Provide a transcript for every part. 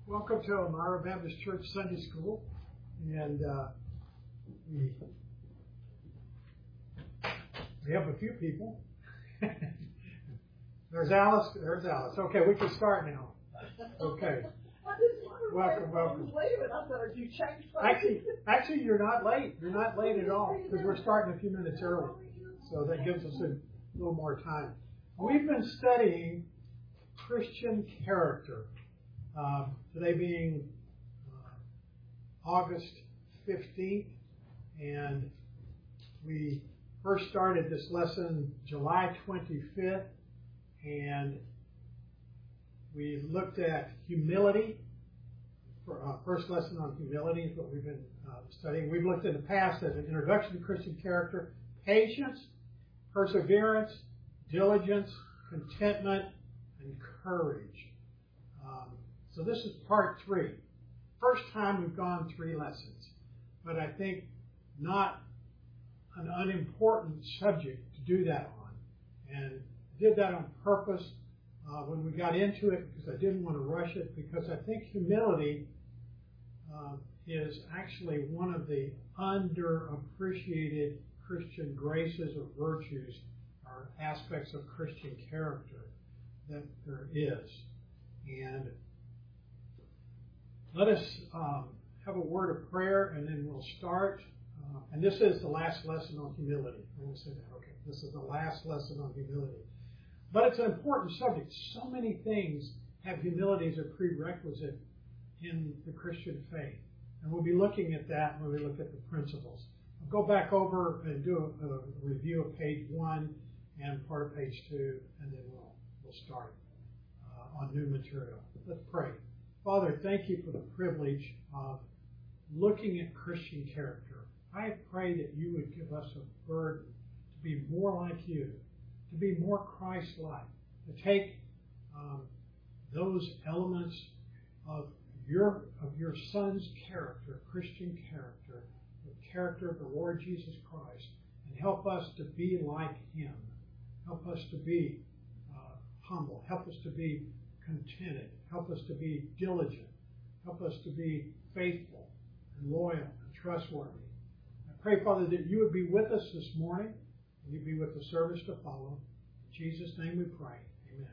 Welcome to Elmira Baptist Church Sunday School, and we have a few people. There's Alice. Okay, we can start now. Okay. Welcome. Actually, you're not late. You're not late at all because we're starting a few minutes early, so that gives us a little more time. We've been studying Christian character. Today being August 15th, and we first started this lesson July 25th, and we looked at humility. First lesson on humility is what we've been studying. We've looked in the past at an introduction to Christian character, patience, perseverance, diligence, contentment, and courage. So this is part 3. First time we've gone 3 lessons, but I think not an unimportant subject to do that on. And did that on purpose when we got into it because I didn't want to rush it, because I think humility is actually one of the underappreciated Christian graces or virtues or aspects of Christian character that there is. And let us have a word of prayer, and then we'll start. And this is the last lesson on humility. I'm going to say that. Okay, this is the last lesson on humility. But it's an important subject. So many things have humility as a prerequisite in the Christian faith. And we'll be looking at that when we look at the principles. I'll go back over and do a review of page 1 and part of page 2, and then we'll start on new material. Let's pray. Father, thank you for the privilege of looking at Christian character. I pray that you would give us a burden to be more like you, to be more Christ-like, to take those elements of your Son's character, Christian character, the character of the Lord Jesus Christ, and help us to be like Him. Help us to be humble. Help us to be contented. Help us to be diligent. Help us to be faithful and loyal and trustworthy. I pray, Father, that you would be with us this morning, and you'd be with the service to follow. In Jesus' name we pray. Amen.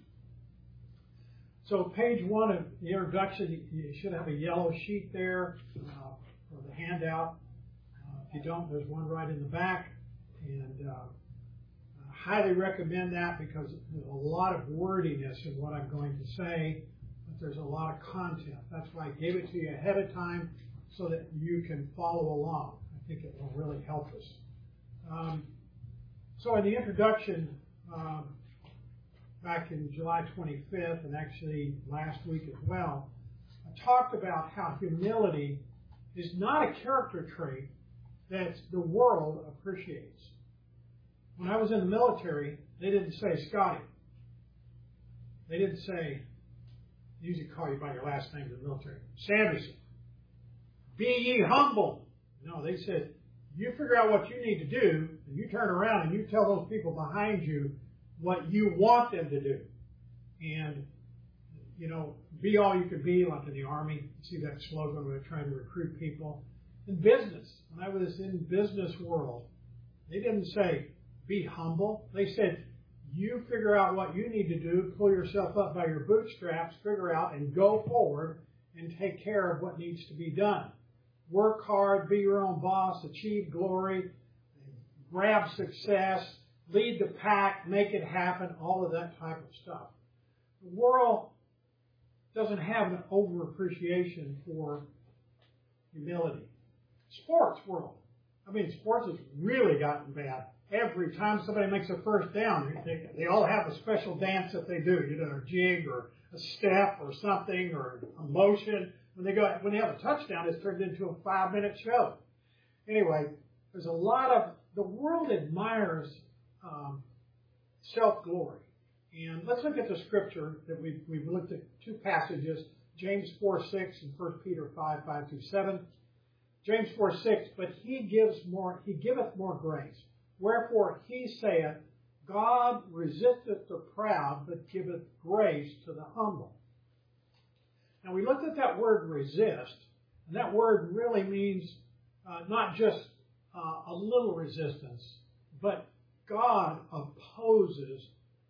So page 1 of the introduction, you should have a yellow sheet there for the handout. If you don't, there's one right in the back. And I highly recommend that because there's a lot of wordiness in what I'm going to say, but there's a lot of content. That's why I gave it to you ahead of time so that you can follow along. I think it will really help us. So in the introduction, back in July 25th, and actually last week as well, I talked about how humility is not a character trait that the world appreciates. When I was in the military, they didn't say Scotty. They didn't say, they usually call you by your last name in the military, Sanderson. Be ye humble. No, they said, you figure out what you need to do, and you turn around and you tell those people behind you what you want them to do. And, be all you can be, like in the Army. You see that slogan when they're trying to recruit people. In business, when I was in business world, they didn't say, be humble. They said, you figure out what you need to do, pull yourself up by your bootstraps, figure out and go forward and take care of what needs to be done. Work hard, be your own boss, achieve glory, grab success, lead the pack, make it happen, all of that type of stuff. The world doesn't have an overappreciation for humility. Sports world. Sports has really gotten bad. Every time somebody makes a first down, they all have a special dance that they do, a jig or a step or something or a motion. When they have a touchdown, it's turned into a 5-minute show. Anyway, there's a lot of, the world admires self-glory. And let's look at the scripture that we've looked at 2 passages, James 4:6 and 1 Peter 5:5-7. James 4:6, but he giveth more grace. Wherefore he saith, God resisteth the proud, but giveth grace to the humble. Now, we looked at that word resist, and that word really means not just a little resistance, but God opposes,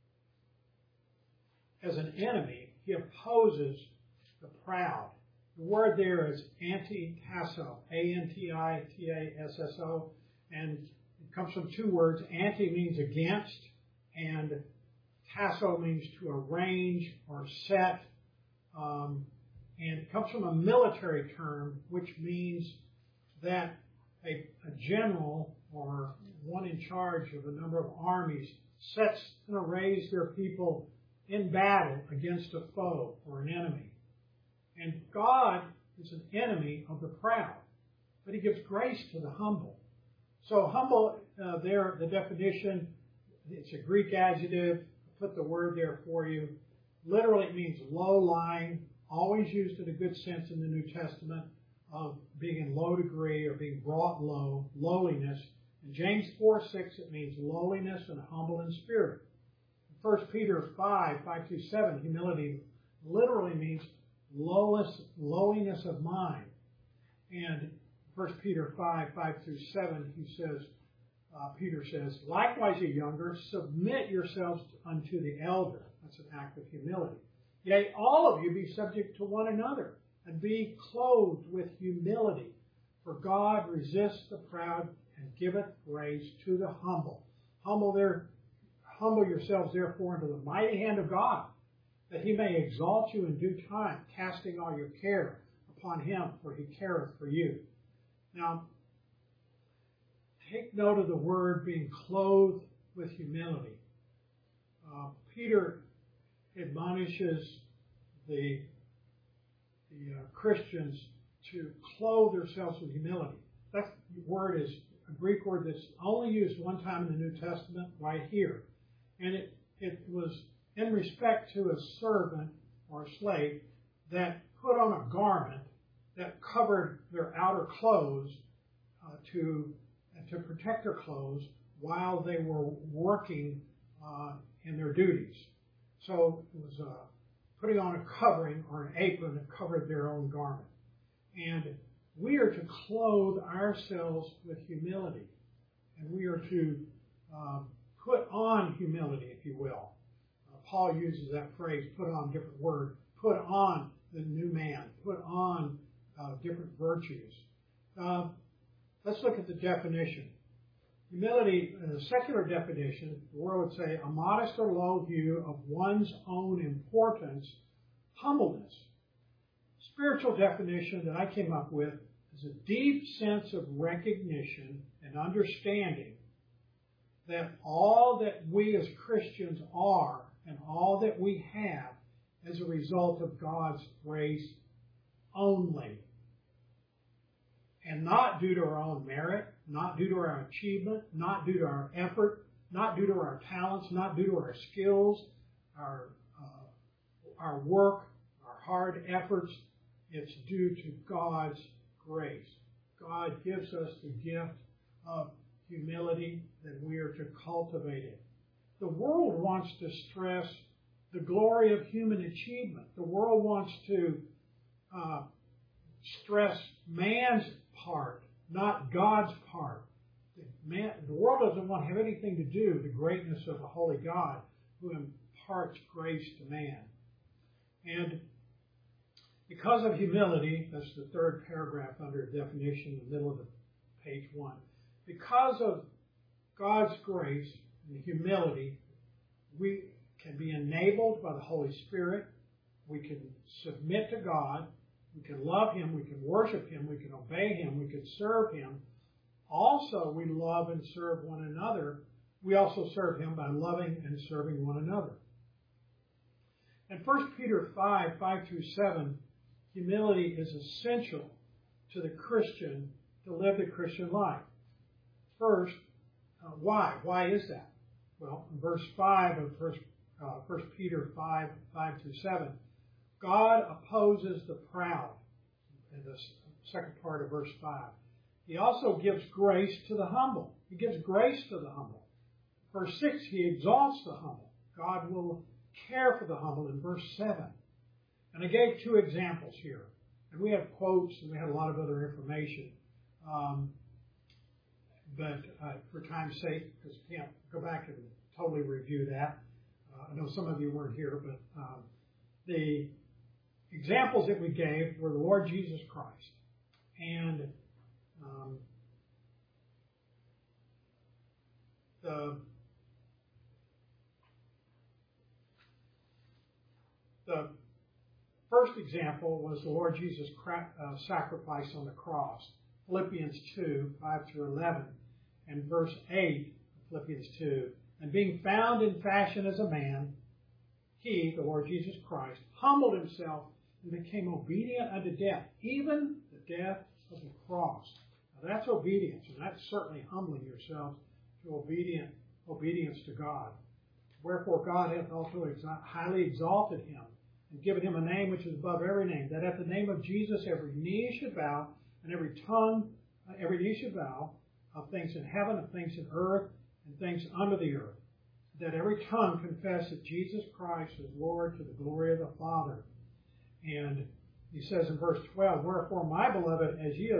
as an enemy, he opposes the proud. The word there is antitasso, A-N-T-I-T-A-S-S-O, and it comes from two words. Anti means against, and tasso means to arrange or set, and it comes from a military term, which means that a general or one in charge of a number of armies sets and arrays their people in battle against a foe or an enemy. And God is an enemy of the proud, but he gives grace to the humble. So humble, there, the definition, it's a Greek adjective. I put the word there for you. Literally, it means low-lying, always used in a good sense in the New Testament of being in low degree or being brought low, lowliness. In James 4:6, it means lowliness and humble in spirit. In 1 Peter 5:5-7, humility literally means lowliness of mind. And 1 Peter 5:5-7, Peter says, likewise, ye younger, submit yourselves unto the elder. That's an act of humility. Yea, all of you be subject to one another, and be clothed with humility. For God resists the proud and giveth grace to the humble. Humble yourselves therefore into the mighty hand of God, that he may exalt you in due time, casting all your care upon him, for he careth for you. Now, take note of the word being clothed with humility. Peter admonishes the Christians to clothe themselves with humility. That word is a Greek word that's only used one time in the New Testament, right here. And it was in respect to a servant or a slave that put on a garment that covered their outer clothes to protect their clothes while they were working in their duties. So it was putting on a covering or an apron that covered their own garment. And we are to clothe ourselves with humility. And we are to put on humility, if you will. Paul uses that phrase, put on, different word, put on the new man, put on different virtues. Let's look at the definition. Humility, in a secular definition, the world would say a modest or low view of one's own importance, humbleness. Spiritual definition that I came up with is a deep sense of recognition and understanding that all that we as Christians are and all that we have as a result of God's grace only. And not due to our own merit, not due to our achievement, not due to our effort, not due to our talents, not due to our skills, our work, our hard efforts. It's due to God's grace. God gives us the gift of humility, that we are to cultivate it. The world wants to stress the glory of human achievement. The world wants to stress man's part, not God's part. The world doesn't want to have anything to do with the greatness of the holy God who imparts grace to man. And because of humility, that's the third paragraph under definition in the middle of page 1. Because of God's grace and humility, we can be enabled by the Holy Spirit. We can submit to God. We can love him. We can worship him. We can obey him. We can serve him. Also, we love and serve one another. We also serve him by loving and serving one another. In 1 Peter 5:5-7, humility is essential to the Christian to live the Christian life. First, why? Why is that? Well, in verse 5 of 1 Peter 5:5-7, God opposes the proud, in the second part of verse 5. He also gives grace to the humble. He gives grace to the humble. Verse 6, he exalts the humble. God will care for the humble in verse 7. And I gave two examples here. And we have quotes and we had a lot of other information. But for time's sake, because we can't go back and totally review that. I know some of you weren't here, but the examples that we gave were the Lord Jesus Christ. And the first example was the Lord Jesus' sacrifice on the cross. Philippians 2, 5 through 11, and verse 8, Philippians 2. And being found in fashion as a man, he, the Lord Jesus Christ, humbled himself and became obedient unto death, even the death of the cross. Now that's obedience, and that's certainly humbling yourself to obedience to God. Wherefore God hath also highly exalted him, and given him a name which is above every name, that at the name of Jesus every knee should bow, and every knee should bow, of things in heaven, of things in earth, and things under the earth, that every tongue confess that Jesus Christ is Lord to the glory of the Father. And he says in verse 12, wherefore, my beloved, as ye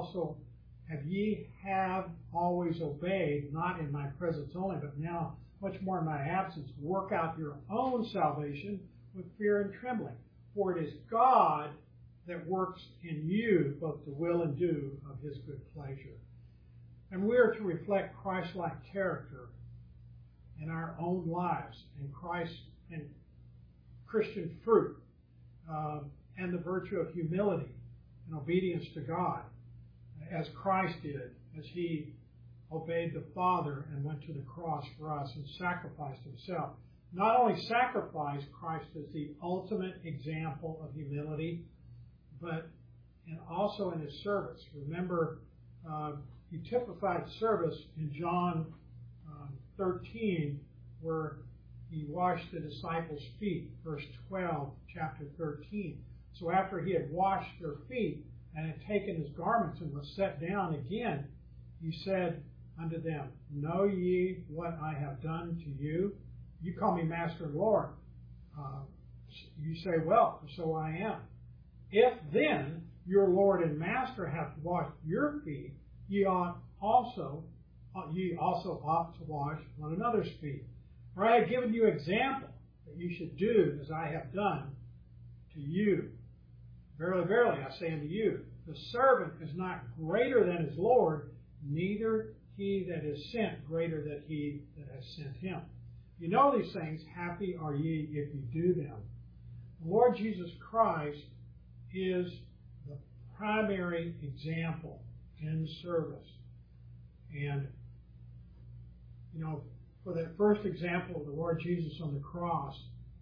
have always obeyed, not in my presence only, but now much more in my absence, work out your own salvation with fear and trembling. For it is God that works in you both to will and do of his good pleasure. And we are to reflect Christ-like character in our own lives, and Christ and Christian fruit, and the virtue of humility and obedience to God, as Christ did, as he obeyed the Father and went to the cross for us and sacrificed himself. Not only sacrificed, Christ is the ultimate example of humility, but also in his service. Remember, he typified service in John 13, where he washed the disciples' feet, verse 12, chapter 13. So after he had washed their feet and had taken his garments and was set down again, he said unto them, know ye what I have done to you? You call me Master and Lord. You say, well, so I am. If then your Lord and Master hath washed your feet, ye also ought to wash one another's feet. For I have given you example that you should do as I have done to you. Verily, verily, I say unto you, the servant is not greater than his Lord, neither he that is sent greater than he that has sent him. You know these things, happy are ye if you do them. The Lord Jesus Christ is the primary example in service. And, for that first example of the Lord Jesus on the cross,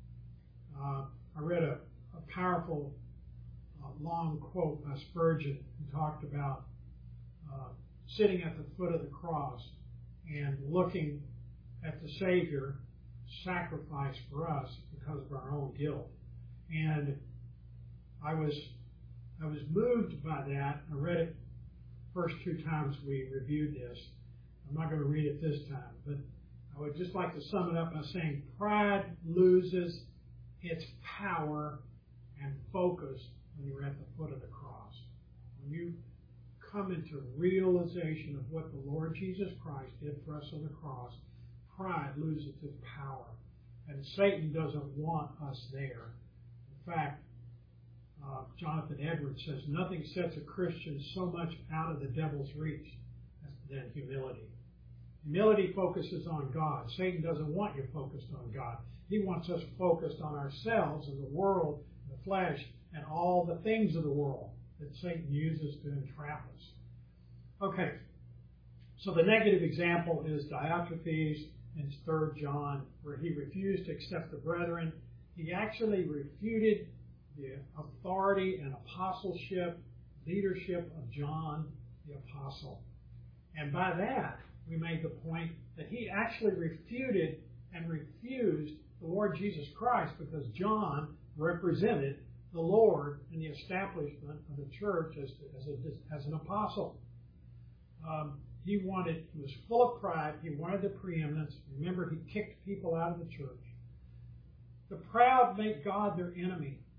I read a powerful, long quote by Spurgeon, who talked about sitting at the foot of the cross and looking at the Savior sacrifice for us because of our own guilt. And I was moved by that. I read it first two times we reviewed this. I'm not going to read it this time, but I would just like to sum it up by saying pride loses its power and focus when you're at the foot of the cross. When you come into realization of what the Lord Jesus Christ did for us on the cross, pride loses its power. And Satan doesn't want us there. In fact, Jonathan Edwards says, nothing sets a Christian so much out of the devil's reach than humility. Humility focuses on God. Satan doesn't want you focused on God. He wants us focused on ourselves and the world, the flesh, and all the things of the world that Satan uses to entrap us. Okay, so the negative example is Diotrephes in 3 John, where he refused to accept the brethren. He actually refuted the authority and apostleship, leadership of John the apostle. And by that, we made the point that he actually refuted and refused the Lord Jesus Christ because John represented the Lord in the establishment of the church as an apostle. He was full of pride. He wanted the preeminence. Remember, he kicked people out of the church. The proud make God their enemy.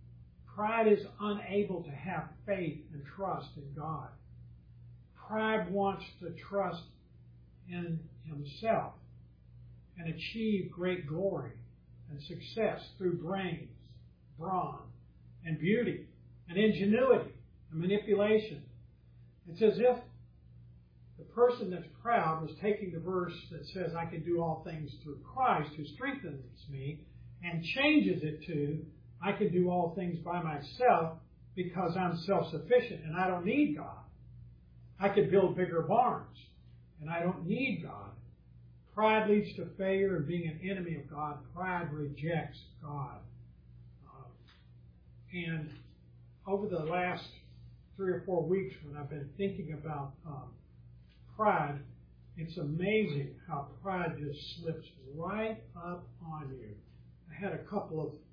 Pride is unable to have faith and trust in God. Pride wants to trust in himself and achieve great glory and success through brains, brawn, and beauty, and ingenuity, and manipulation. It's as if the person that's proud was taking the verse that says, I can do all things through Christ who strengthens me, and changes it to, I can do all things by myself because I'm self-sufficient and I don't need God. I can build bigger barns and I don't need God. Pride leads to failure and being an enemy of God. Pride rejects God. And over the last 3 or 4 weeks when I've been thinking about pride, it's amazing how pride just slips right up on you. I had a couple of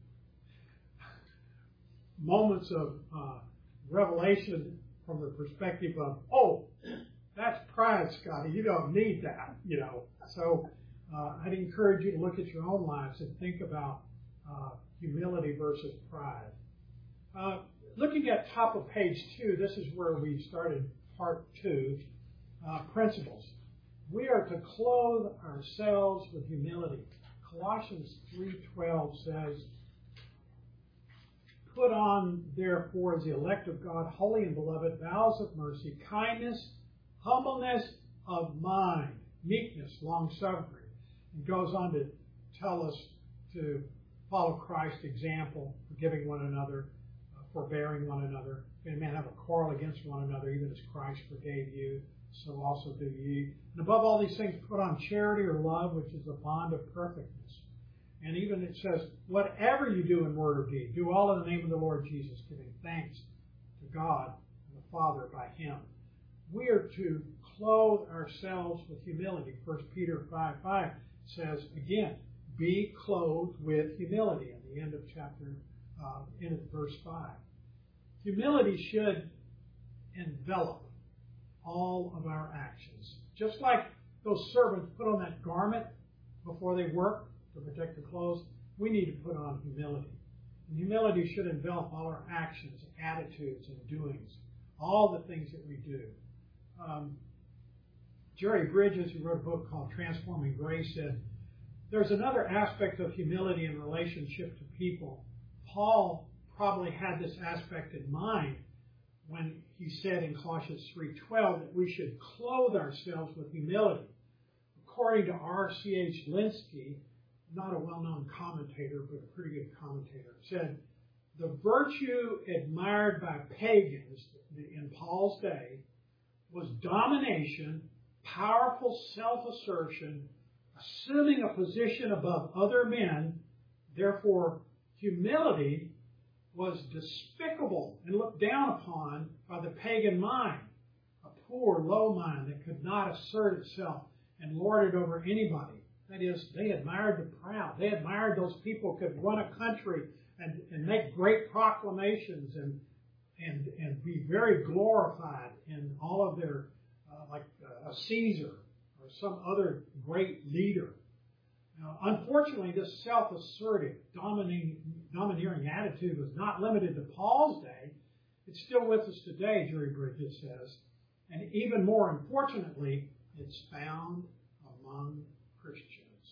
moments of revelation from the perspective of, oh, that's pride, Scotty. You don't need that, you know. So I'd encourage you to look at your own lives and think about humility versus pride. Looking at top of page 2, this is where we started part 2, principles. We are to clothe ourselves with humility. Colossians 3:12 says, put on, therefore, as the elect of God, holy and beloved, vows of mercy, kindness, humbleness of mind, meekness, long-suffering. It goes on to tell us to follow Christ's example, forgiving one another, forbearing one another. If any man have a quarrel against one another, even as Christ forgave you, so also do ye. And above all these things, put on charity or love, which is the bond of perfectness. And even it says, whatever you do in word or deed, do all in the name of the Lord Jesus, giving thanks to God and the Father by Him. We are to clothe ourselves with humility. 1 Peter 5:5 says, again, be clothed with humility at the end of end of verse 5. Humility should envelop all of our actions. Just like those servants put on that garment before they work to protect their clothes, we need to put on humility. And humility should envelop all our actions, attitudes, and doings, all the things that we do. Jerry Bridges, who wrote a book called Transforming Grace, said, there's another aspect of humility in relationship to people. Paul probably had this aspect in mind when he said in Colossians 3:12 that we should clothe ourselves with humility. According to R.C.H. Linsky, not a well-known commentator, but a pretty good commentator, said, the virtue admired by pagans in Paul's day was domination, powerful self-assertion, assuming a position above other men. Therefore, humility was despicable and looked down upon by the pagan mind, a poor, low mind that could not assert itself and lord it over anybody. That is, they admired the proud. They admired those people who could run a country and make great proclamations and be very glorified in all of their, like a Caesar or some other great leader. Now, unfortunately, this self-assertive, domineering attitude was not limited to Paul's day. It's still with us today, Jerry Bridges says. And even more unfortunately, it's found among Christians.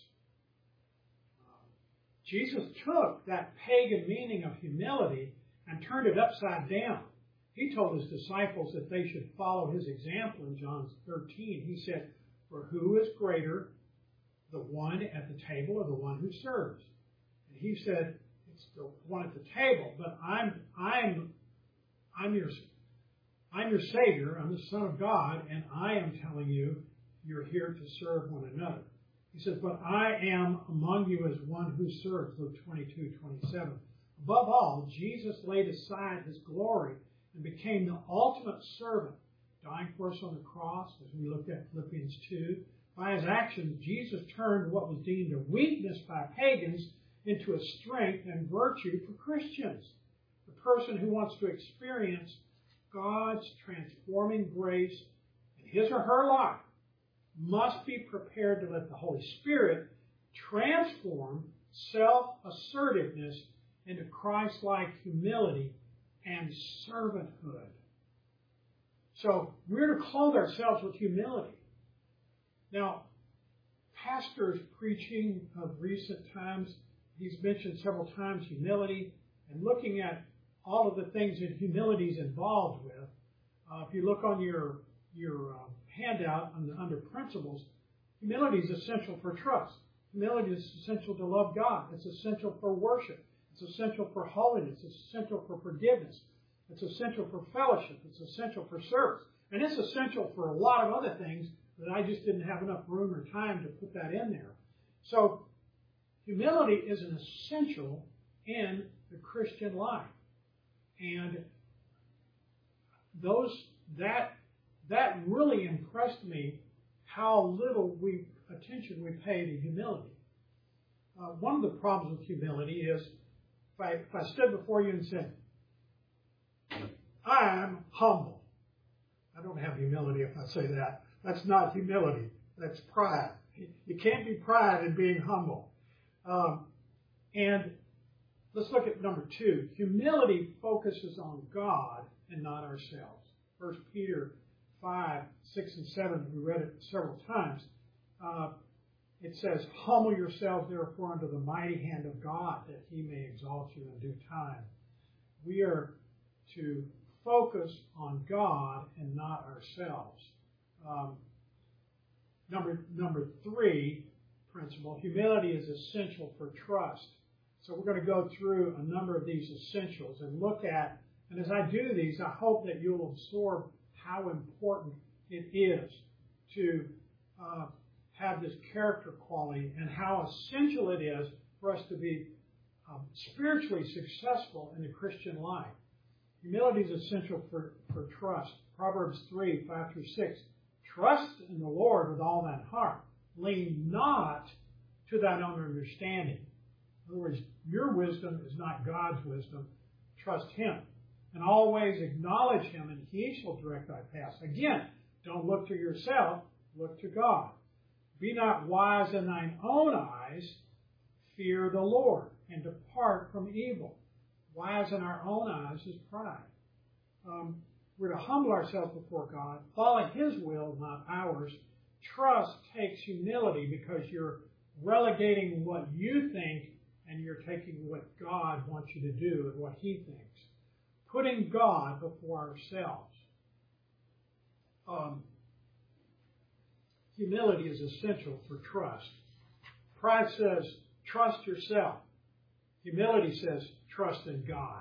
Jesus took that pagan meaning of humility and turned it upside down. He told his disciples that they should follow his example in John 13. He said, for who is greater, the one at the table or the one who serves? And he said, it's the one at the table, but I'm your Savior, I'm the Son of God, and I am telling you, you're here to serve one another. He says, but I am among you as one who serves, Luke 22:27. Above all, Jesus laid aside his glory and became the ultimate servant, dying for us on the cross, as we looked at Philippians 2. By his actions, Jesus turned what was deemed a weakness by pagans into a strength and virtue for Christians. The person who wants to experience God's transforming grace in his or her life must be prepared to let the Holy Spirit transform self-assertiveness into Christ-like humility and servanthood. So we're to clothe ourselves with humility. Now, pastors preaching of recent times, he's mentioned several times humility, and looking at all of the things that humility is involved with. If you look on your handout under principles, humility is essential for trust. Humility is essential to love God. It's essential for worship. It's essential for holiness. It's essential for forgiveness. It's essential for fellowship. It's essential for service. And it's essential for a lot of other things that I just didn't have enough room or time to put that in there. So humility is an essential in the Christian life. And that really impressed me, how little attention we pay to humility. One of the problems with humility is if I stood before you and said, I'm humble. I don't have humility if I say that. That's not humility. That's pride. You can't be pride in being humble. And let's look at number 2. Humility focuses on God and not ourselves. 1 Peter 5, 6, and 7, we read it several times. It says, humble yourselves therefore under the mighty hand of God, that he may exalt you in due time. We are to focus on God and not ourselves. Number 3 principle, humility is essential for trust. So we're going to go through a number of these essentials and look at, and as I do these, I hope that you'll absorb how important it is to have this character quality and how essential it is for us to be spiritually successful in the Christian life. Humility is essential for trust. Proverbs 3, 5 through 6. Trust in the Lord with all thine heart. Lean not to thine own understanding. In other words, your wisdom is not God's wisdom. Trust him. And always acknowledge him, and he shall direct thy paths. Again, don't look to yourself, look to God. Be not wise in thine own eyes. Fear the Lord, and depart from evil. Wise in our own eyes is pride. We're to humble ourselves before God, follow his will, not ours. Trust takes humility because you're relegating what you think and you're taking what God wants you to do and what he thinks. Putting God before ourselves. Humility is essential for trust. Pride says, trust yourself. Humility says, trust in God.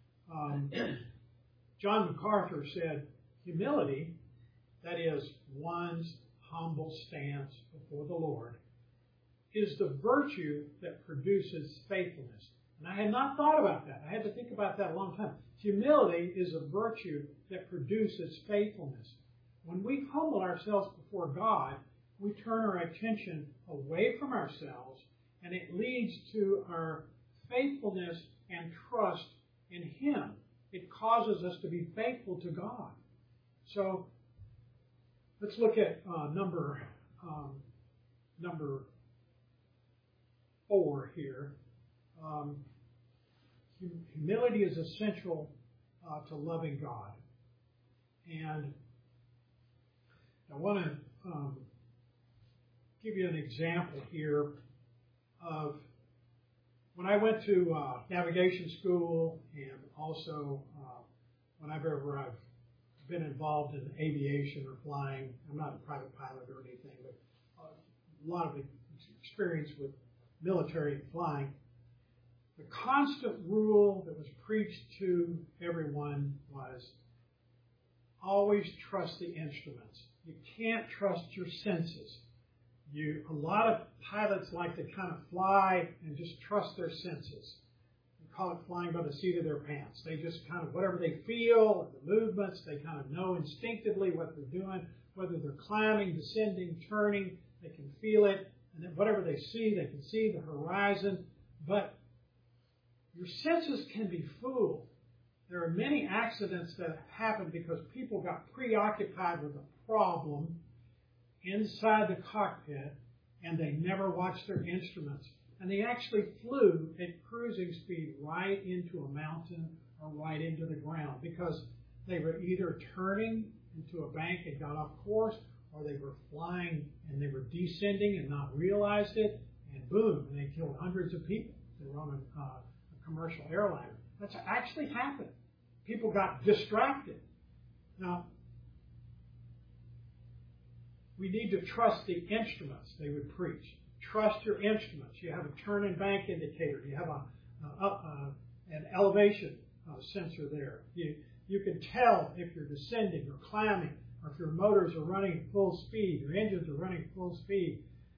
John MacArthur said, humility, that is one's humble stance before the Lord, is the virtue that produces faithfulness. And I had not thought about that. I had to think about that a long time. Humility is a virtue that produces faithfulness. When we humble ourselves before God, we turn our attention away from ourselves, and it leads to our faithfulness and trust in him. It causes us to be faithful to God. So let's look at number 4 here. Humility is essential to loving God. And I want to give you an example here of when I went to navigation school, and also whenever I've been involved in aviation or flying. I'm not a private pilot or anything, but a lot of experience with military flying. The constant rule that was preached to everyone was always trust the instruments. You can't trust your senses. A lot of pilots like to kind of fly and just trust their senses. We call it flying by the seat of their pants. They just kind of, whatever they feel, the movements, they kind of know instinctively what they're doing, whether they're climbing, descending, turning, they can feel it. And then whatever they see, they can see the horizon. But your senses can be fooled. There are many accidents that happen because people got preoccupied with a problem inside the cockpit, and they never watched their instruments. and they actually flew at cruising speed right into a mountain or right into the ground because they were either turning into a bank and got off course, or they were flying and they were descending and not realized it, and boom, and they killed hundreds of people. They were on a commercial airliner. That's actually happened. People got distracted. Now, we need to trust the instruments they would preach. Trust your instruments. You have a turn and bank indicator. You have an elevation sensor there. You can tell if you're descending or climbing, or if your motors are running at full speed, your engines are running at full speed.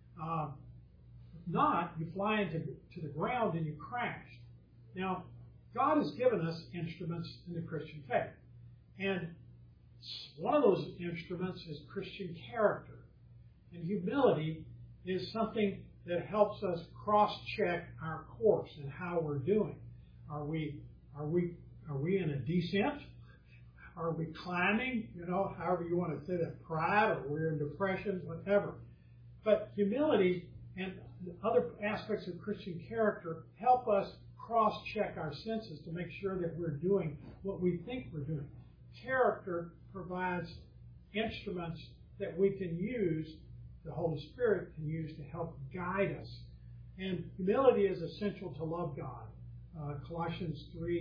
If not, you fly into the ground and you crash. Now, God has given us instruments in the Christian faith. And one of those instruments is Christian character. And humility is something that helps us cross-check our course and how we're doing. Are we in a descent? Are we climbing? However you want to say that, pride, or we're in depression, whatever. But humility and other aspects of Christian character help us cross-check our senses to make sure that we're doing what we think we're doing. Character provides instruments that we can use, the Holy Spirit can use to help guide us. And humility is essential to love God. Colossians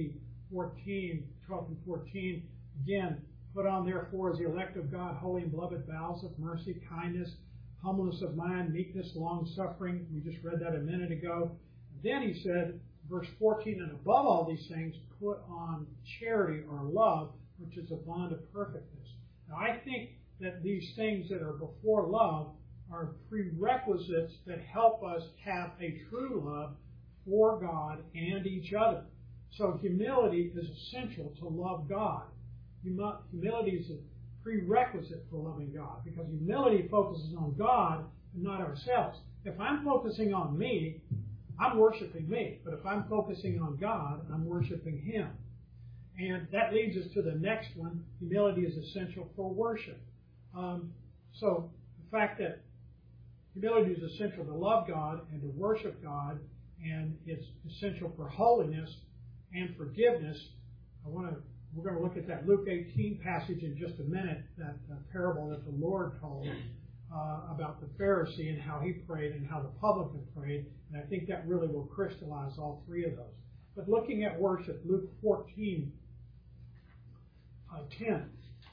3:14, 12 and 14, again, put on therefore as the elect of God, holy and beloved, bowels of mercy, kindness, humbleness of mind, meekness, long-suffering. We just read that a minute ago. And then he said, verse 14, and above all these things, put on charity or love, which is a bond of perfectness. Now, I think that these things that are before love are prerequisites that help us have a true love for God and each other. So humility is essential to love God. Humility is a prerequisite for loving God, because humility focuses on God and not ourselves. If I'm focusing on me, I'm worshiping me. But if I'm focusing on God, I'm worshiping Him. And that leads us to the next one. Humility is essential for worship. So the fact that humility is essential to love God and to worship God, and it's essential for holiness and forgiveness. We're going to look at that Luke 18 passage in just a minute, that parable that the Lord told about the Pharisee and how he prayed and how the publican prayed. And I think that really will crystallize all three of those. But looking at worship, Luke 14, 10,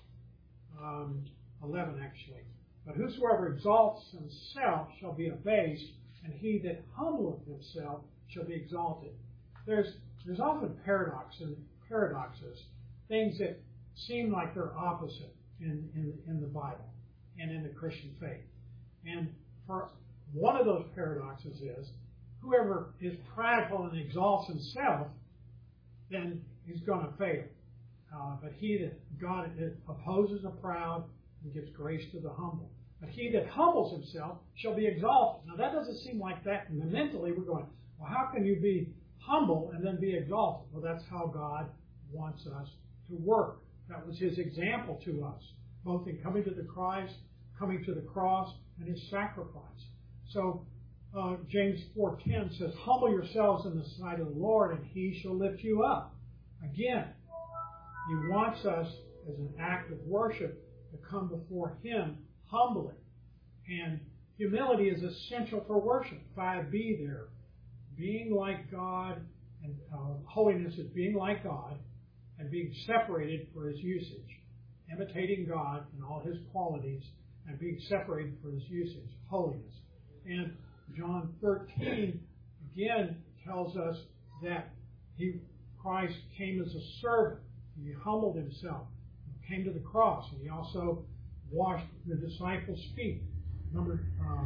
11 actually. But whosoever exalts himself shall be abased, and he that humbleth himself shall be exalted. There's often paradoxes, things that seem like they're opposite in the Bible and in the Christian faith. And for one of those paradoxes is, whoever is prideful and exalts himself, then he's going to fail. But he that God opposes the proud and gives grace to the humble. But he that humbles himself shall be exalted. Now that doesn't seem like that. And mentally we're going, well, how can you be humble and then be exalted? Well, that's how God wants us to work. That was His example to us, both in coming to the Christ, coming to the cross, and His sacrifice. So James 4:10 says, humble yourselves in the sight of the Lord, and He shall lift you up. Again, He wants us as an act of worship to come before Him humbly. And humility is essential for worship. 5b there. Being like God, and holiness is being like God and being separated for His usage. Imitating God in all His qualities and being separated for His usage. Holiness. And John 13 again tells us that Christ came as a servant. He humbled Himself. He came to the cross. And He also washed the disciples' feet. Remember,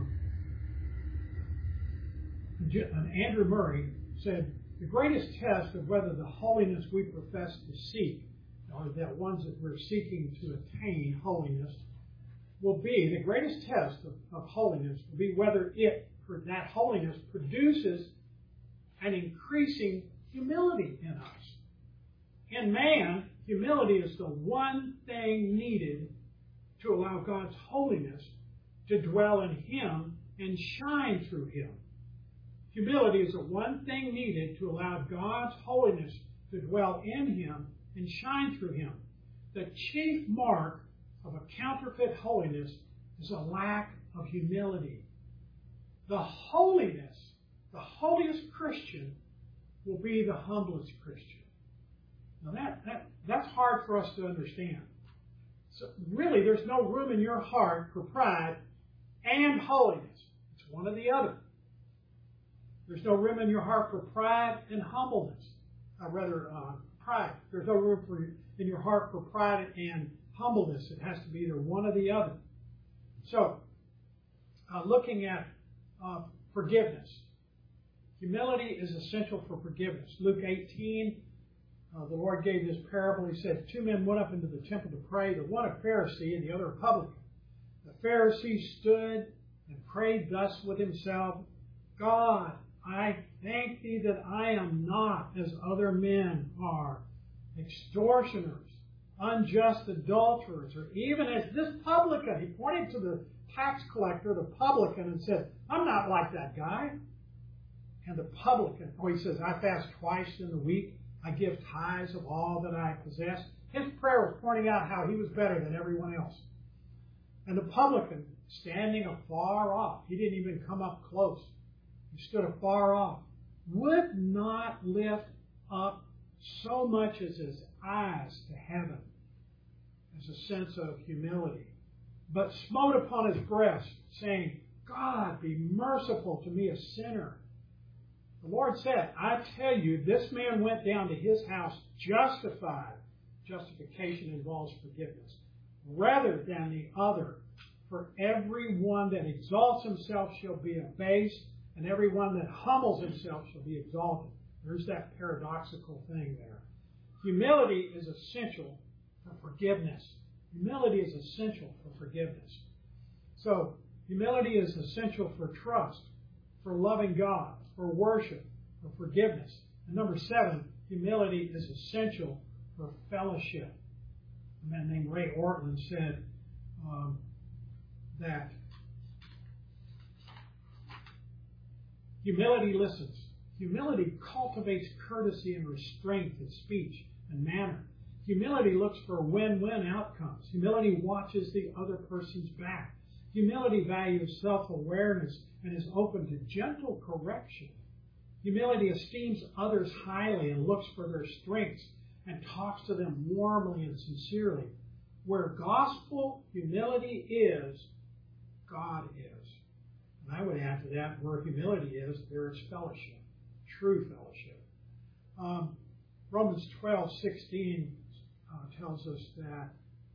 Andrew Murray said, the greatest test of whether the holiness we profess to seek, or that ones that we're seeking to attain holiness, will be, the greatest test of holiness will be whether that holiness produces an increasing humility in us. In man, humility is the one thing needed to allow God's holiness to dwell in him and shine through him. Humility is the one thing needed to allow God's holiness to dwell in him and shine through him. The chief mark of a counterfeit holiness is a lack of humility. The holiest Christian will be the humblest Christian. Now that's hard for us to understand. So really, there's no room in your heart for pride and holiness. It's one or the other. There's no room in your heart for pride and humbleness. Pride. There's no room in your heart for pride and humbleness. It has to be either one or the other. So, looking at forgiveness. Humility is essential for forgiveness. Luke 18, the Lord gave this parable. He said, 2 men went up into the temple to pray, the one a Pharisee and the other a publican. The Pharisee stood and prayed thus with himself, God, I thank thee that I am not as other men are, extortioners, unjust adulterers, or even as this publican. He pointed to the tax collector, the publican, and said, I'm not like that guy. And the publican, he says, I fast twice in the week. I give tithes of all that I possess. His prayer was pointing out how he was better than everyone else. And the publican, standing afar off, he didn't even come up close. He stood afar off, would not lift up so much as his eyes to heaven, as a sense of humility, but smote upon his breast, saying, God, be merciful to me, a sinner. The Lord said, I tell you, this man went down to his house justified. Justification involves forgiveness. Rather than the other. For every one that exalts himself shall be abased, and every one that humbles himself shall be exalted. There's that paradoxical thing there. Humility is essential for forgiveness. Humility is essential for forgiveness. So, humility is essential for trust, for loving God, for worship, for forgiveness. And number 7, humility is essential for fellowship. A man named Ray Ortlund said that humility listens. Humility cultivates courtesy and restraint in speech and manner. Humility looks for win-win outcomes. Humility watches the other person's back. Humility values self-awareness and is open to gentle correction. Humility esteems others highly and looks for their strengths and talks to them warmly and sincerely. Where gospel humility is, God is. And I would add to that, where humility is, there is fellowship, true fellowship. Romans 12:16 tells us that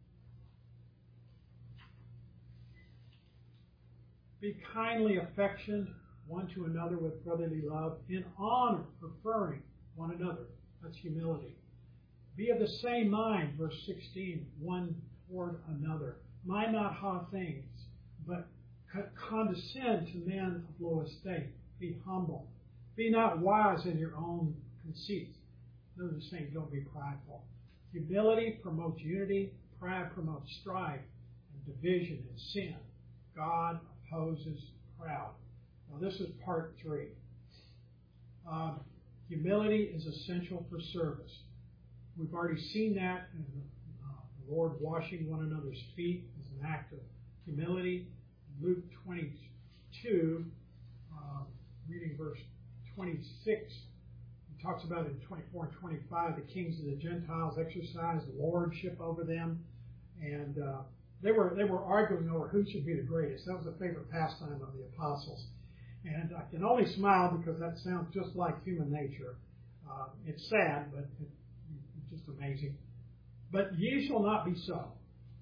be kindly affectioned one to another with brotherly love, in honor, preferring one another. That's humility. Be of the same mind, verse 16, one toward another. Mind not high things, but condescend to men of low estate. Be humble. Be not wise in your own conceit. Those are saying don't be prideful. Humility promotes unity. Pride promotes strife and division and sin. God opposes proud. Now this is part 3. Humility is essential for service. We've already seen that in the Lord washing one another's feet as an act of humility. Luke 22, reading verse 26, he talks about it in 24 and 25, the kings of the Gentiles exercised lordship over them, and they were arguing over who should be the greatest. That was a favorite pastime of the apostles. And I can only smile because that sounds just like human nature. It's sad, but it's just amazing. But ye shall not be so.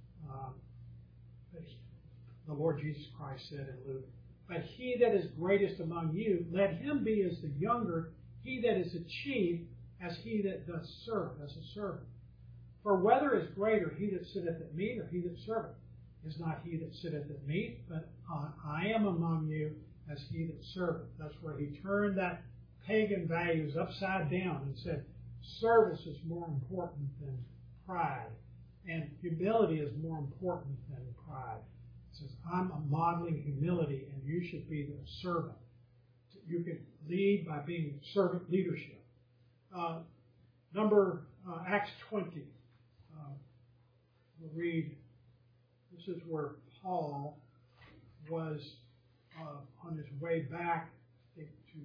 The Lord Jesus Christ said in Luke, but he that is greatest among you, let him be as the younger, he that is a chief, as he that doth serve, as a servant. For whether is greater, he that sitteth at meat, or he that serveth? Is not he that sitteth at meat, but I am among you as he that serveth. That's where he turned that pagan values upside down and said, service is more important than pride, and humility is more important than pride. He says, I'm modeling humility, and you should be the servant. The lead by being servant leadership. Acts 20. We'll read, this is where Paul was on his way back to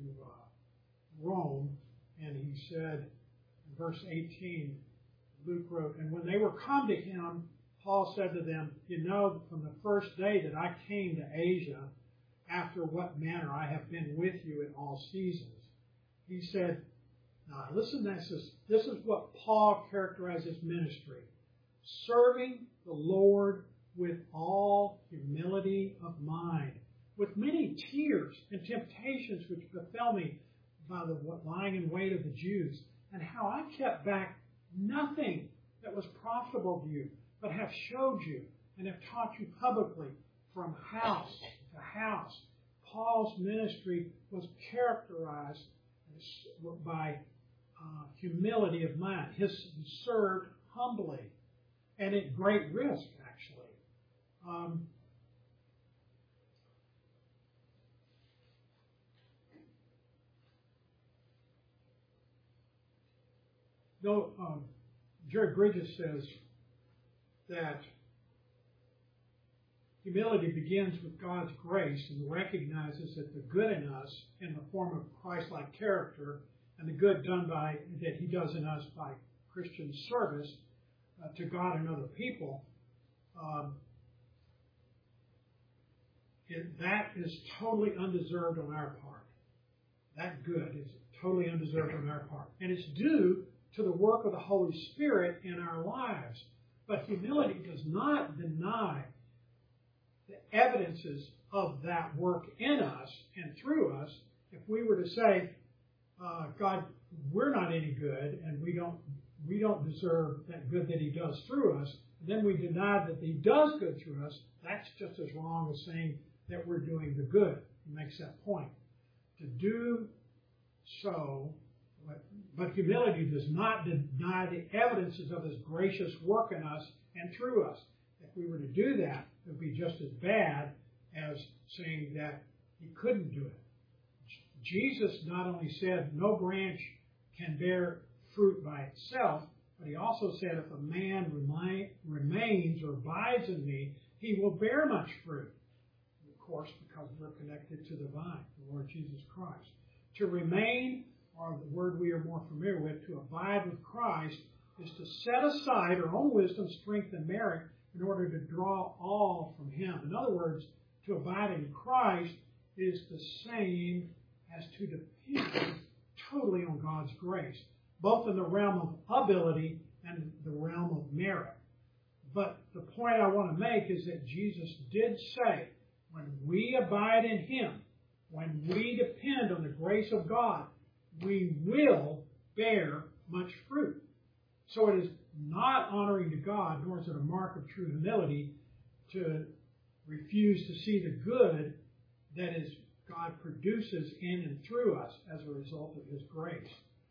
Rome, and he said, in verse 18, Luke wrote, and when they were come to him, Paul said to them, you know, from the first day that I came to Asia, after what manner I have been with you in all seasons. He said, now listen, this is what Paul characterized as ministry. Serving the Lord with all humility of mind, with many tears and temptations which befell me by the lying in wait of the Jews, and how I kept back nothing that was profitable to you, but have showed you and have taught you publicly from house to house. Paul's ministry was characterized by humility of mind. He served humbly and at great risk, actually. Jerry Bridges says that humility begins with God's grace and recognizes that the good in us in the form of Christ-like character and the good done that He does in us by Christian service to God and other people, that is totally undeserved on our part. That good is totally undeserved on our part. And it's due to the work of the Holy Spirit in our lives. But humility does not deny the evidences of that work in us and through us. If we were to say, God, we're not any good, and we don't deserve that good that He does through us, then we deny that He does good through us, that's just as wrong as saying that we're doing the good. He makes that point. To do so, but humility does not deny the evidences of His gracious work in us and through us. If we were to do that, it would be just as bad as saying that He couldn't do it. Jesus not only said no branch can bear fruit by itself, but He also said if a man remains or abides in me, he will bear much fruit. Of course, because we're connected to the vine, the Lord Jesus Christ. To remain, or the word we are more familiar with, to abide with Christ, is to set aside our own wisdom, strength, and merit in order to draw all from Him. In other words, to abide in Christ is the same as to depend totally on God's grace, both in the realm of ability and the realm of merit. But the point I want to make is that Jesus did say, when we abide in Him, when we depend on the grace of God, we will bear much fruit. So it is not honoring to God, nor is it a mark of true humility, to refuse to see the good that is God produces in and through us as a result of His grace.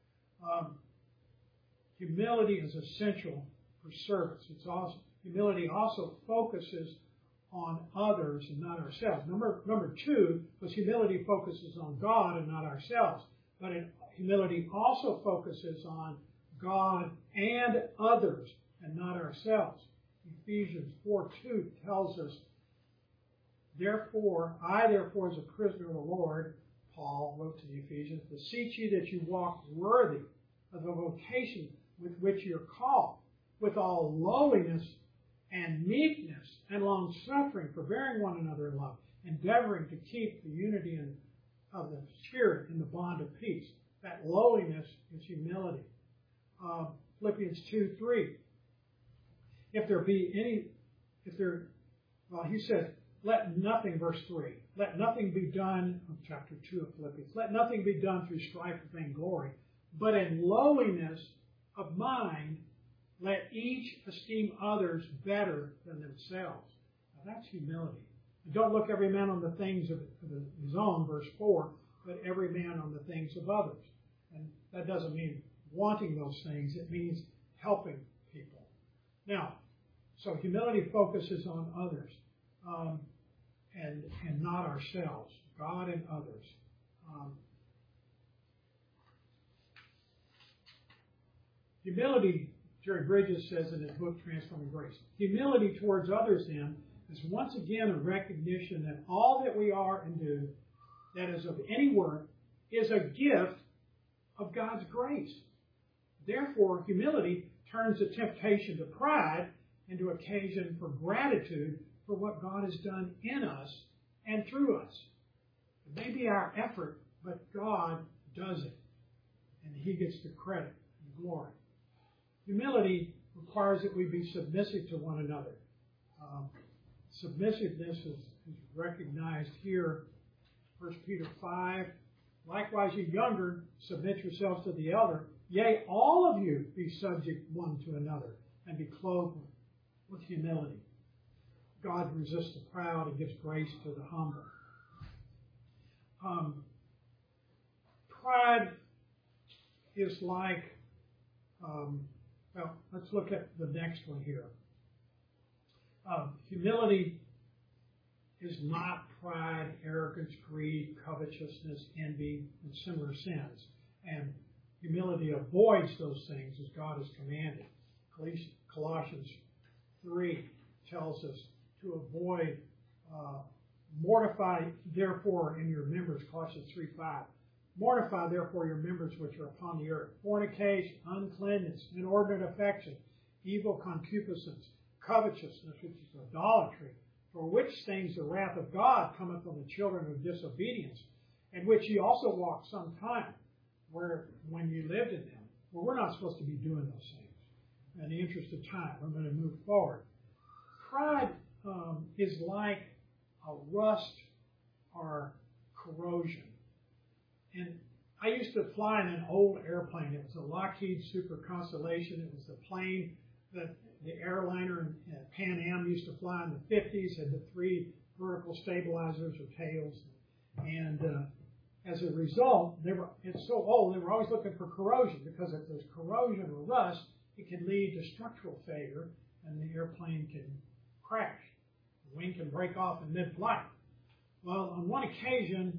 Humility is essential for service. Humility also focuses on others and not ourselves. Number two was humility focuses on God and not ourselves. But humility also focuses on God and others and not ourselves. Ephesians 4:2 tells us, Therefore, as a prisoner of the Lord, Paul wrote to the Ephesians, beseech you that you walk worthy of the vocation with which you are called, with all lowliness and meekness and long-suffering, forbearing one another in love, endeavoring to keep the unity of the Spirit in the bond of peace. That lowliness is humility. Philippians 2:3. He said, let nothing, verse 3, let nothing be done, chapter 2 of Philippians, let nothing be done through strife or vainglory, but in lowliness of mind, let each esteem others better than themselves. Now that's humility. And don't look every man on the things of his own, verse 4, but every man on the things of others. And that doesn't mean wanting those things. It means helping people. Now, so humility focuses on others and not ourselves, God and others. Humility, Jerry Bridges says in his book, Transforming Grace, humility towards others then is once again a recognition that all that we are and do that is of any worth is a gift of God's grace. Therefore, humility turns the temptation to pride into occasion for gratitude for what God has done in us and through us. It may be our effort, but God does it, and He gets the credit and glory. Humility requires that we be submissive to one another. Submissiveness is recognized here, 1 Peter 5. Likewise, you younger, submit yourselves to the elder. Yea, all of you be subject one to another, and be clothed with humility. God resists the proud and gives grace to the humble. Pride is like, well, let's look at the next one here. Humility is not pride, arrogance, greed, covetousness, envy, and similar sins. And humility avoids those things as God has commanded. Colossians 3 tells us to avoid, mortify therefore in your members, Colossians 3:5. Mortify therefore your members which are upon the earth. Fornication, uncleanness, inordinate affection, evil concupiscence, covetousness, which is idolatry, for which things the wrath of God cometh on the children of disobedience, in which ye also walked some time, when you lived in them. Well, we're not supposed to be doing those things. In the interest of time, I'm going to move forward. Pride is like a rust or corrosion. And I used to fly in an old airplane. It was a Lockheed Super Constellation. It was the plane that the airliner in Pan Am used to fly in the 50s, had the 3 vertical stabilizers or tails. And as a result, it's so old, they were always looking for corrosion, because if there's corrosion or rust, it can lead to structural failure, and the airplane can crash. The wing can break off in mid-flight. Well, on one occasion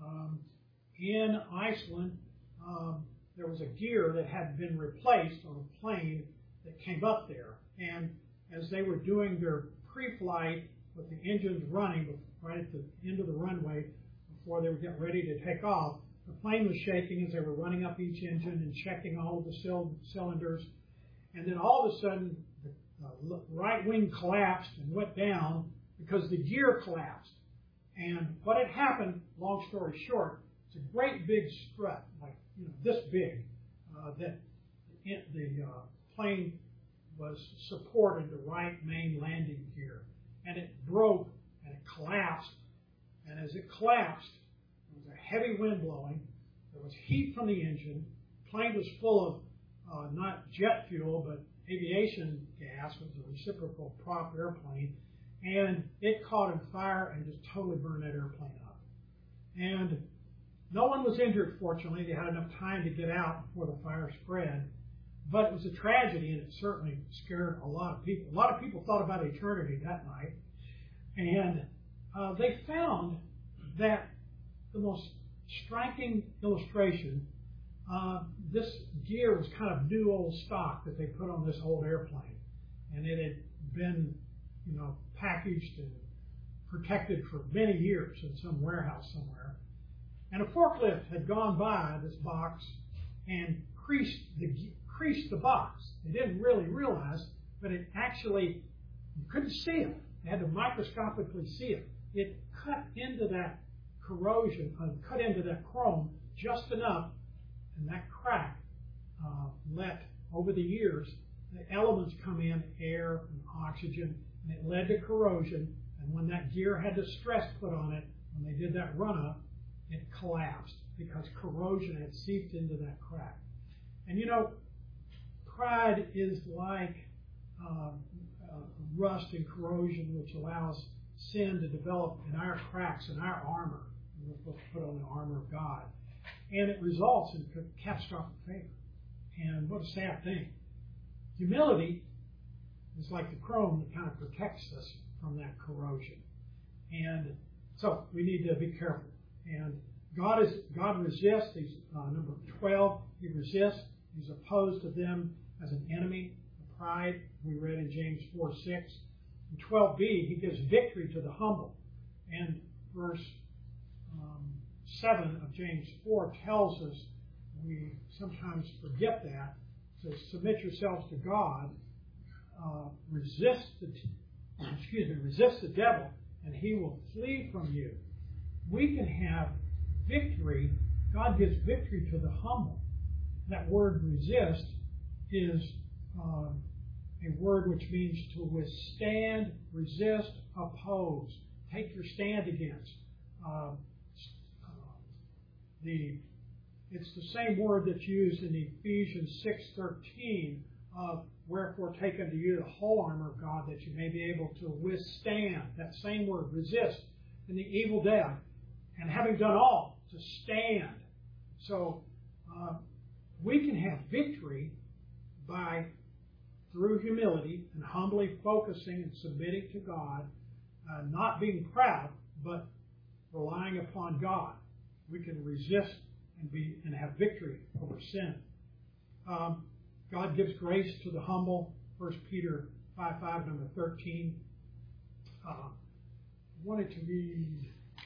in Iceland, there was a gear that had been replaced on a plane that came up there. And as they were doing their pre-flight with the engines running right at the end of the runway before they were getting ready to take off, the plane was shaking as they were running up each engine and checking all of the cylinders. And then all of a sudden, the right wing collapsed and went down because the gear collapsed. And what had happened, long story short, it's a great big strut, like this big, that the plane was supporting the right main landing gear. And it broke and it collapsed. And as it collapsed, there was a heavy wind blowing. There was heat from the engine. The plane was full of not jet fuel, but aviation gas. It was a reciprocal prop airplane. And it caught on fire and just totally burned that airplane up. And no one was injured, fortunately. They had enough time to get out before the fire spread. But it was a tragedy, and it certainly scared a lot of people. A lot of people thought about eternity that night. And they found that the most striking illustration, this gear was kind of new old stock that they put on this old airplane. And it had been, packaged and protected for many years in some warehouse somewhere. And a forklift had gone by this box and creased the box. They didn't really realize, but it actually, you couldn't see it. They had to microscopically see it. It cut into that corrosion, cut into that chrome just enough, and that crack let, over the years, the elements come in, air and oxygen, and it led to corrosion. And when that gear had the stress put on it, when they did that run-up, it collapsed because corrosion had seeped into that crack. And pride is like rust and corrosion, which allows sin to develop in our cracks, in our armor. We're supposed to put on the armor of God. And it results in catastrophic failure. And what a sad thing. Humility is like the chrome that kind of protects us from that corrosion. And so we need to be careful. And God resists. He's number 12. He resists. He's opposed to them as an enemy of pride. We read in James 4:6. In 12b, he gives victory to the humble. And verse 7 of James 4 tells us, we sometimes forget that, to submit yourselves to God, resist the devil, and he will flee from you. We can have victory. God gives victory to the humble. That word resist is a word which means to withstand, resist, oppose, take your stand against. It's the same word that's used in Ephesians 6:13 of wherefore take unto you the whole armor of God that you may be able to withstand. That same word, resist, in the evil day, and having done all, to stand. So we can have victory by, through humility and humbly focusing and submitting to God, not being proud, but relying upon God. We can resist and have victory over sin. God gives grace to the humble. 1 Peter 5:5, number 13. I wanted to read.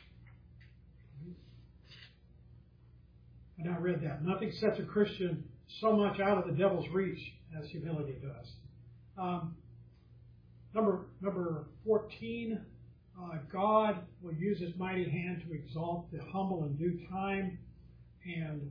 And I read that. Nothing sets a Christian so much out of the devil's reach as humility does. Number 14. God will use His mighty hand to exalt the humble in due time. And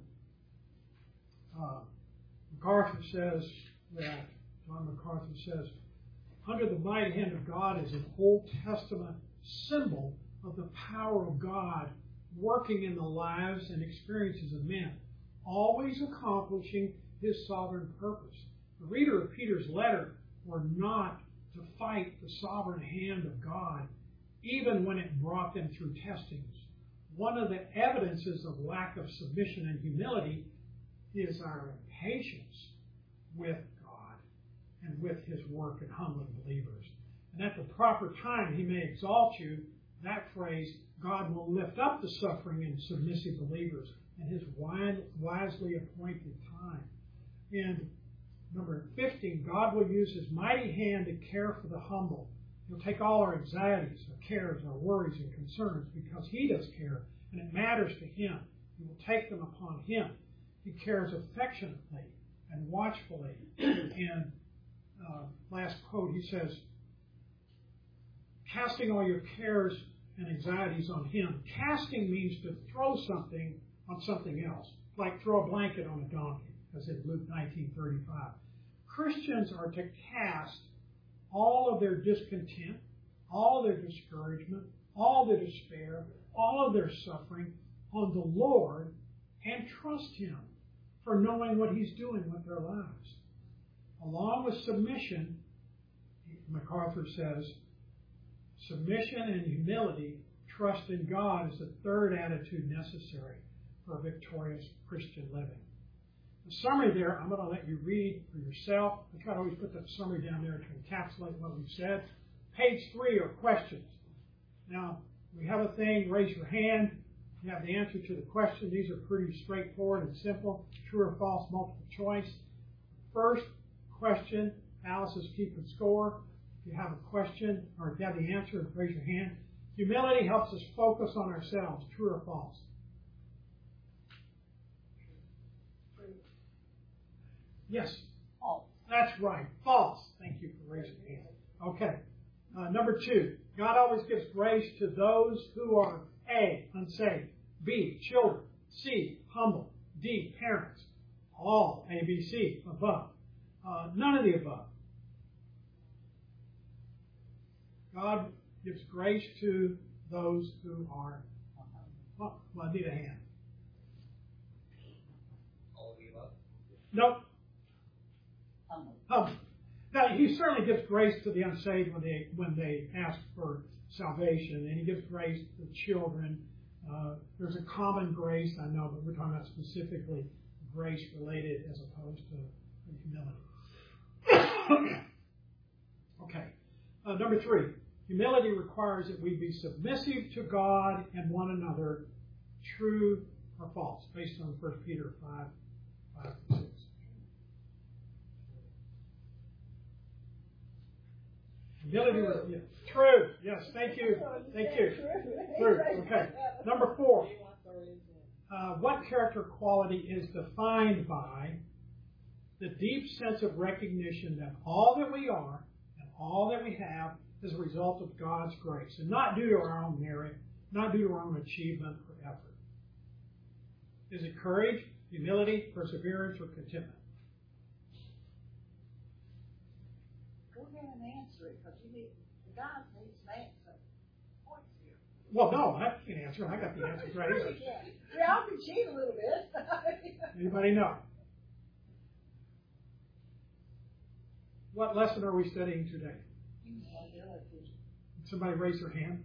MacArthur says that, John MacArthur says, under the mighty hand of God is an Old Testament symbol of the power of God working in the lives and experiences of men, always accomplishing His sovereign purpose. The reader of Peter's letter were not to fight the sovereign hand of God, even when it brought them through testings. One of the evidences of lack of submission and humility is our impatience with God and with His work in humbling believers. And at the proper time, He may exalt you. That phrase, God will lift up the suffering and submissive believers in His wisely appointed time. And number 15, God will use His mighty hand to care for the humble. He'll take all our anxieties, our cares, our worries and concerns because He does care and it matters to Him. He will take them upon Him. He cares affectionately and watchfully. And last quote, he says, casting all your cares and anxieties on Him. Casting means to throw something on something else, like throw a blanket on a donkey, as in Luke 19:35. Christians are to cast all of their discontent, all their discouragement, all their despair, all of their suffering on the Lord and trust Him for knowing what He's doing with their lives. Along with submission, MacArthur says, submission and humility, trust in God is the third attitude necessary for victorious Christian living. The summary there, I'm going to let you read for yourself. I try to always put that summary down there to encapsulate what we've said. Page 3 are questions. Now, we have a thing, raise your hand. You have the answer to the question. These are pretty straightforward and simple. True or false, multiple choice. First question, Alice is keeping score. If you have a question or if you have the answer, raise your hand. Humility helps us focus on ourselves. True or false? Yes. False. That's right. False. Thank you for raising your hand. Okay. Number 2. God always gives grace to those who are A, unsaved, B, children, C, humble, D, parents. All A, B, C, above. None of the above. God gives grace to those who are, well, I need a hand. All of the above? Nope. Humble. Now, He certainly gives grace to the unsaved when they ask for salvation, and He gives grace to children. There's a common grace, I know, but we're talking about specifically grace related as opposed to humility. Okay. Number 3, humility requires that we be submissive to God and one another, true or false, based on 1 Peter 5:6. Humility was truth. Yes, thank you. Thank you. Truth. Okay. Number 4. What character quality is defined by the deep sense of recognition that all that we are and all that we have is a result of God's grace, and not due to our own merit, not due to our own achievement or effort. Is it courage, humility, perseverance, or contentment? Go ahead and answer it, because God needs an answer. Points here. Well, no, I can answer. I got the answer right here. Yeah, I can cheat a little bit. Anybody know? What lesson are we studying today? Somebody raise their hand.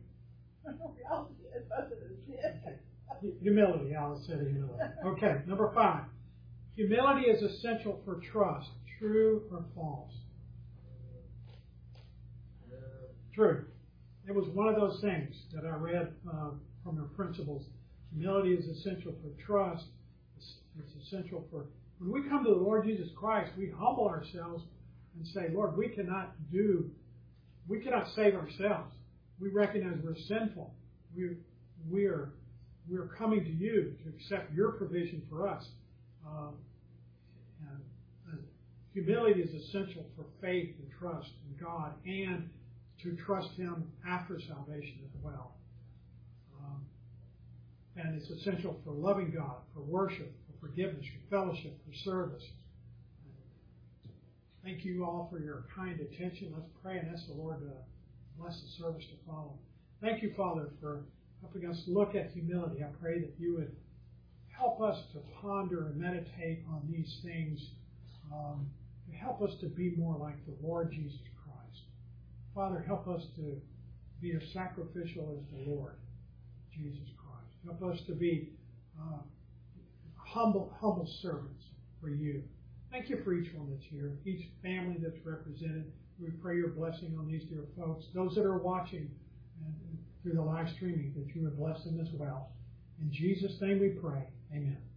Humility. Alice said humility. Okay, number 5. Humility is essential for trust. True or false? True. It was one of those things that I read from the principles. Humility is essential for trust. It's essential for... When we come to the Lord Jesus Christ, we humble ourselves and say, Lord, we cannot save ourselves. We recognize we're sinful. We're coming to you to accept your provision for us. And humility is essential for faith and trust in God, and to trust Him after salvation as well. And it's essential for loving God, for worship, for forgiveness, for fellowship, for service. Thank you all for your kind attention. Let's pray and ask the Lord to bless the service to follow. Thank you, Father, for helping us look at humility. I pray that you would help us to ponder and meditate on these things, to help us to be more like the Lord Jesus Christ. Father, help us to be as sacrificial as the Lord Jesus Christ. Help us to be humble servants for you. Thank you for each one that's here, each family that's represented. We pray your blessing on these dear folks. Those that are watching through the live streaming, that you would bless them as well. In Jesus' name we pray. Amen.